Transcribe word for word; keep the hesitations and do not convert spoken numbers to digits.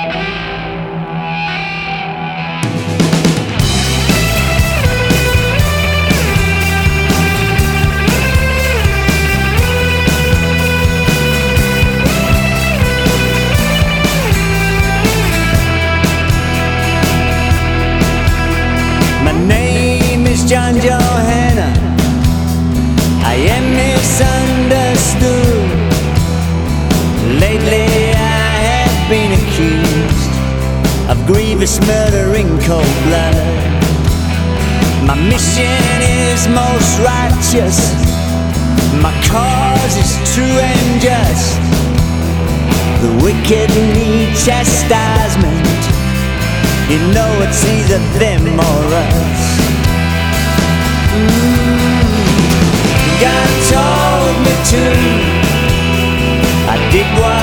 John Johanna, I am misunderstood. Lately I have been accused of grievous murder in cold blood. My mission is most righteous, my cause is true and just. The wicked need chastisement, you know it's either them or us. God told me to, I did what